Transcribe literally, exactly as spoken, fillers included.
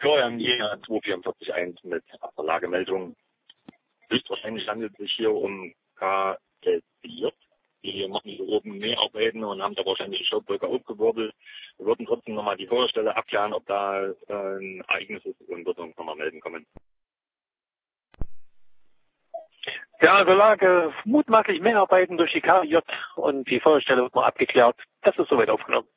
Florian Jäger zwei vier vier eins mit Lagemeldung. Höchstwahrscheinlich handelt es sich hier um K S J. Die machen hier oben Mäharbeiten und haben da wahrscheinlich die Staubwolke aufgewirbelt. Wir würden trotzdem nochmal die Vorstelle abklären, ob da äh, ein Ereignis ist und würden uns nochmal melden kommen. Ja, also Lage mutmaßlich Mehrarbeiten durch die K J und die Feuerstelle wird mal abgeklärt. Das ist soweit aufgenommen.